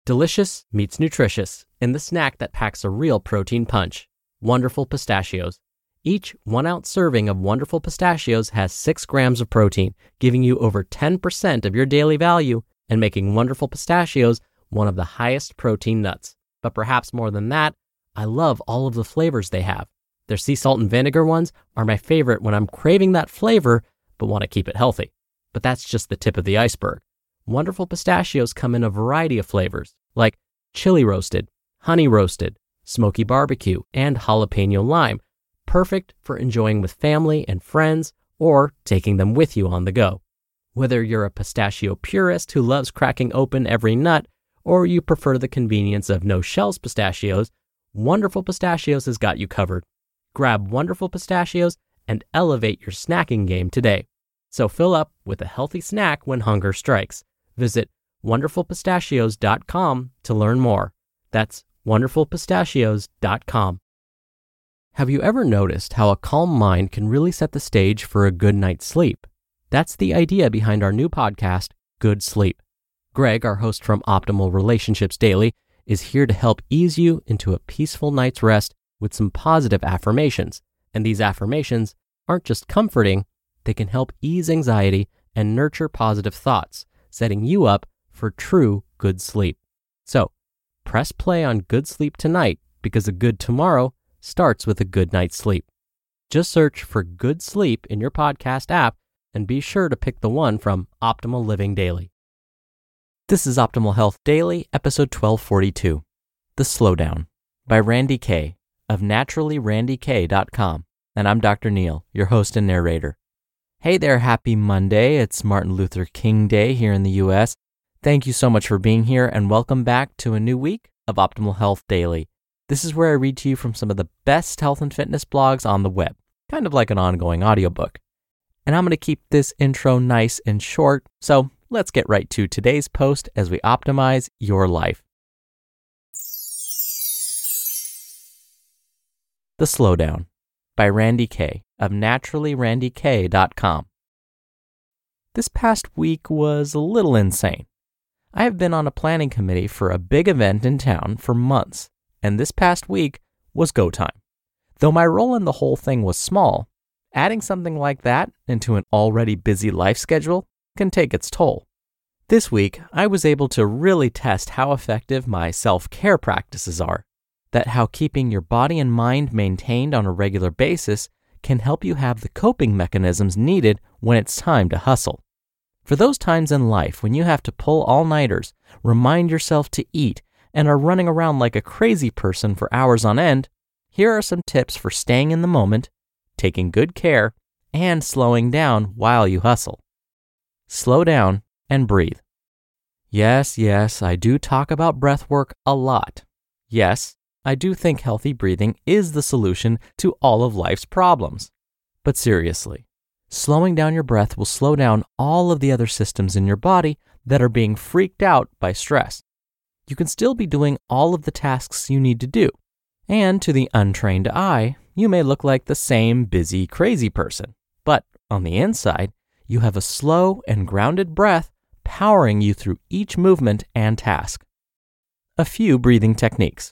Delicious meets nutritious in the snack that packs a real protein punch. Wonderful Pistachios. Each 1-ounce serving of Wonderful Pistachios has 6 grams of protein, giving you over 10% of your daily value and making Wonderful Pistachios one of the highest protein nuts. But perhaps more than that, I love all of the flavors they have. Their sea salt and vinegar ones are my favorite when I'm craving that flavor but want to keep it healthy. But that's just the tip of the iceberg. Wonderful Pistachios come in a variety of flavors, like chili roasted, honey roasted, smoky barbecue, and jalapeno lime, perfect for enjoying with family and friends or taking them with you on the go. Whether you're a pistachio purist who loves cracking open every nut, or you prefer the convenience of no-shells pistachios, Wonderful Pistachios has got you covered. Grab Wonderful Pistachios and elevate your snacking game today. So fill up with a healthy snack when hunger strikes. Visit wonderfulpistachios.com to learn more. That's wonderfulpistachios.com. Have you ever noticed how a calm mind can really set the stage for a good night's sleep? That's the idea behind our new podcast, Good Sleep. Greg, our host from Optimal Relationships Daily, is here to help ease you into a peaceful night's rest with some positive affirmations. And these affirmations aren't just comforting, they can help ease anxiety and nurture positive thoughts, setting you up for true good sleep. So, press play on Good Sleep tonight because a good tomorrow starts with a good night's sleep. Just search for Good Sleep in your podcast app and be sure to pick the one from Optimal Living Daily. This is Optimal Health Daily, episode 1242, The Slowdown, by Randy Kay of naturallyrandyk.com. And I'm Dr. Neil, your host and narrator. Hey there, happy Monday. It's Martin Luther King Day here in the U.S. Thank you so much for being here and welcome back to a new week of Optimal Health Daily. This is where I read to you from some of the best health and fitness blogs on the web, kind of like an ongoing audiobook. And I'm going to keep this intro nice and short, so let's get right to today's post as we optimize your life. The Slowdown, by Randy Kay of naturallyrandyk.com. This past week was a little insane. I have been on a planning committee for a big event in town for months, and this past week was go time. Though my role in the whole thing was small, adding something like that into an already busy life schedule can take its toll. This week, I was able to really test how effective my self-care practices are, that how keeping your body and mind maintained on a regular basis can help you have the coping mechanisms needed when it's time to hustle. For those times in life when you have to pull all-nighters, remind yourself to eat, and are running around like a crazy person for hours on end, here are some tips for staying in the moment, taking good care, and slowing down while you hustle. Slow down and breathe. Yes, I do talk about breath work a lot. Yes, I do think healthy breathing is the solution to all of life's problems. But seriously, slowing down your breath will slow down all of the other systems in your body that are being freaked out by stress. You can still be doing all of the tasks you need to do. And to the untrained eye, you may look like the same busy, crazy person. But on the inside, you have a slow and grounded breath powering you through each movement and task. A few breathing techniques.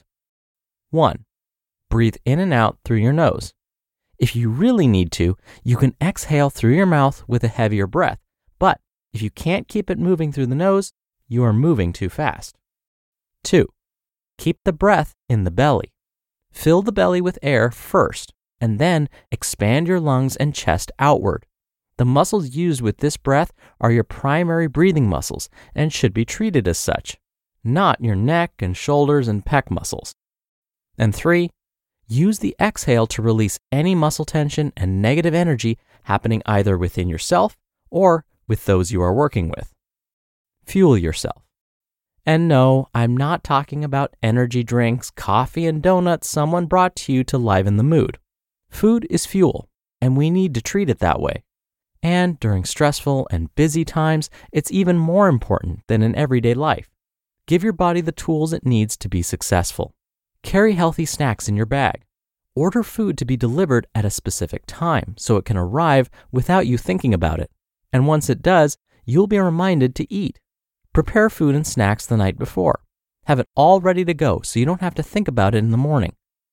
1. Breathe in and out through your nose. If you really need to, you can exhale through your mouth with a heavier breath. But if you can't keep it moving through the nose, you are moving too fast. 2. Keep the breath in the belly. Fill the belly with air first, and then expand your lungs and chest outward. The muscles used with this breath are your primary breathing muscles and should be treated as such, not your neck and shoulders and pec muscles. And 3, use the exhale to release any muscle tension and negative energy happening either within yourself or with those you are working with. Fuel yourself. And no, I'm not talking about energy drinks, coffee, and donuts someone brought to you to liven the mood. Food is fuel, and we need to treat it that way. And during stressful and busy times, it's even more important than in everyday life. Give your body the tools it needs to be successful. Carry healthy snacks in your bag. Order food to be delivered at a specific time so it can arrive without you thinking about it. And once it does, you'll be reminded to eat. Prepare food and snacks the night before. Have it all ready to go so you don't have to think about it in the morning.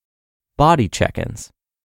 Body check-ins.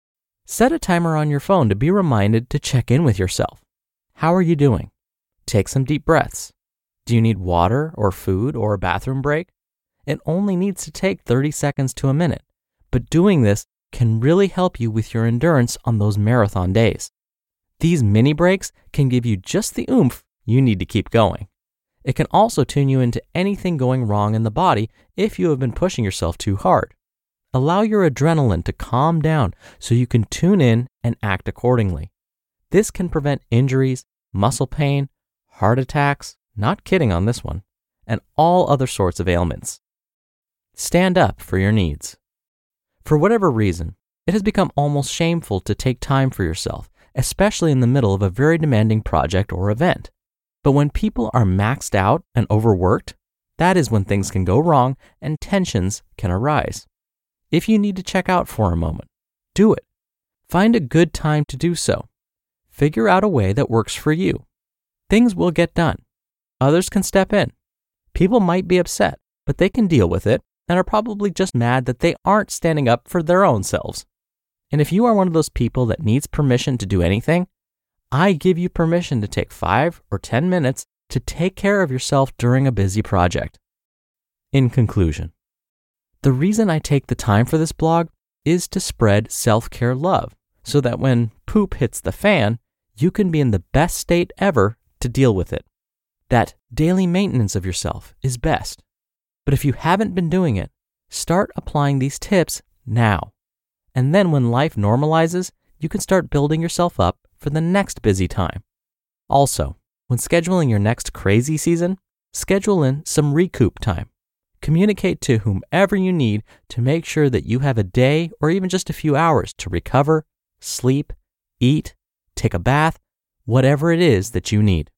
Set a timer on your phone to be reminded to check in with yourself. How are you doing? Take some deep breaths. Do you need water or food or a bathroom break? It only needs to take 30 seconds to a minute, but doing this can really help you with your endurance on those marathon days. These mini breaks can give you just the oomph you need to keep going. It can also tune you into anything going wrong in the body if you have been pushing yourself too hard. Allow your adrenaline to calm down so you can tune in and act accordingly. This can prevent injuries, muscle pain, heart attacks, not kidding on this one, and all other sorts of ailments. Stand up for your needs. For whatever reason, it has become almost shameful to take time for yourself, especially in the middle of a very demanding project or event. But when people are maxed out and overworked, that is when things can go wrong and tensions can arise. If you need to check out for a moment, do it. Find a good time to do so. Figure out a way that works for you. Things will get done. Others can step in. People might be upset, but they can deal with it and are probably just mad that they aren't standing up for their own selves. And if you are one of those people that needs permission to do anything, I give you permission to take 5 or 10 minutes to take care of yourself during a busy project. In conclusion, the reason I take the time for this blog is to spread self-care love so that when poop hits the fan, you can be in the best state ever to deal with it. That daily maintenance of yourself is best. But if you haven't been doing it, start applying these tips now. And then when life normalizes, you can start building yourself up for the next busy time. Also, when scheduling your next crazy season, schedule in some recoup time. Communicate to whomever you need to make sure that you have a day or even just a few hours to recover, sleep, eat, take a bath, whatever it is that you need.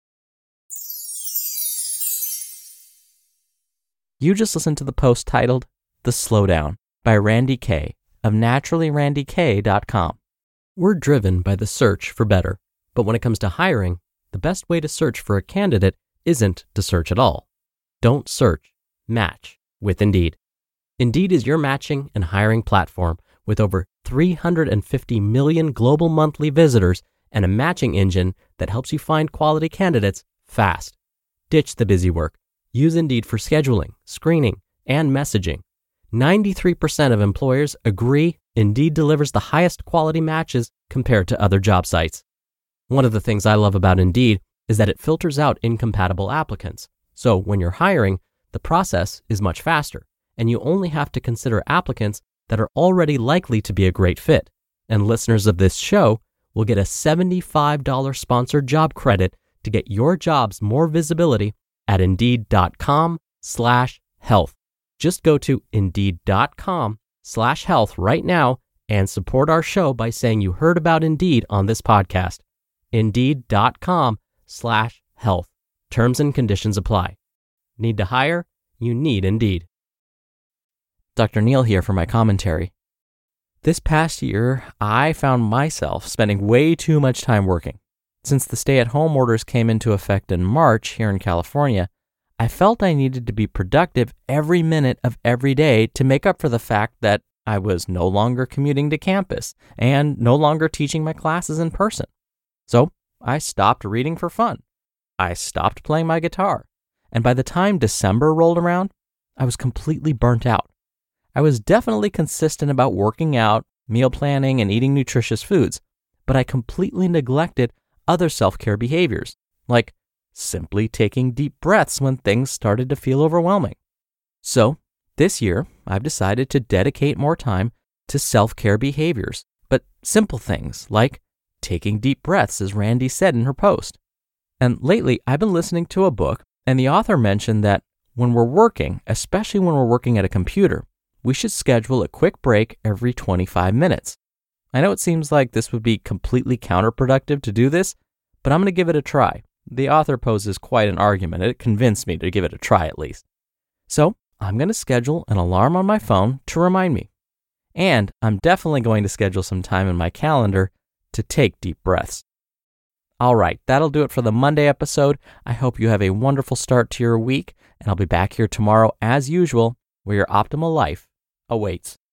You just listened to the post titled The Slowdown by Randy Kay of naturallyrandyk.com. We're driven by the search for better, but when it comes to hiring, the best way to search for a candidate isn't to search at all. Don't search, match with Indeed. Indeed is your matching and hiring platform with over 350 million global monthly visitors and a matching engine that helps you find quality candidates fast. Ditch the busy work. Use Indeed for scheduling, screening, and messaging. 93% of employers agree Indeed delivers the highest quality matches compared to other job sites. One of the things I love about Indeed is that it filters out incompatible applicants. So when you're hiring, the process is much faster, and you only have to consider applicants that are already likely to be a great fit. And listeners of this show will get a $75 sponsored job credit to get your jobs more visibility at Indeed.com/health. Just go to Indeed.com/health right now and support our show by saying you heard about Indeed on this podcast. Indeed.com/health. Terms and conditions apply. Need to hire? You need Indeed. Dr. Neal here for my commentary. This past year, I found myself spending way too much time working. Since the stay-at-home orders came into effect in March here in California, I felt I needed to be productive every minute of every day to make up for the fact that I was no longer commuting to campus and no longer teaching my classes in person. So I stopped reading for fun. I stopped playing my guitar. And by the time December rolled around, I was completely burnt out. I was definitely consistent about working out, meal planning, and eating nutritious foods, but I completely neglected other self-care behaviors, like simply taking deep breaths when things started to feel overwhelming. So, this year, I've decided to dedicate more time to self-care behaviors, but simple things like taking deep breaths, as Randy said in her post. And lately, I've been listening to a book, and the author mentioned that when we're working, especially when we're working at a computer, we should schedule a quick break every 25 minutes. I know it seems like this would be completely counterproductive to do this, but I'm going to give it a try. The author poses quite an argument. It convinced me to give it a try at least. So I'm going to schedule an alarm on my phone to remind me. And I'm definitely going to schedule some time in my calendar to take deep breaths. All right, that'll do it for the Monday episode. I hope you have a wonderful start to your week, and I'll be back here tomorrow as usual, where your optimal life awaits.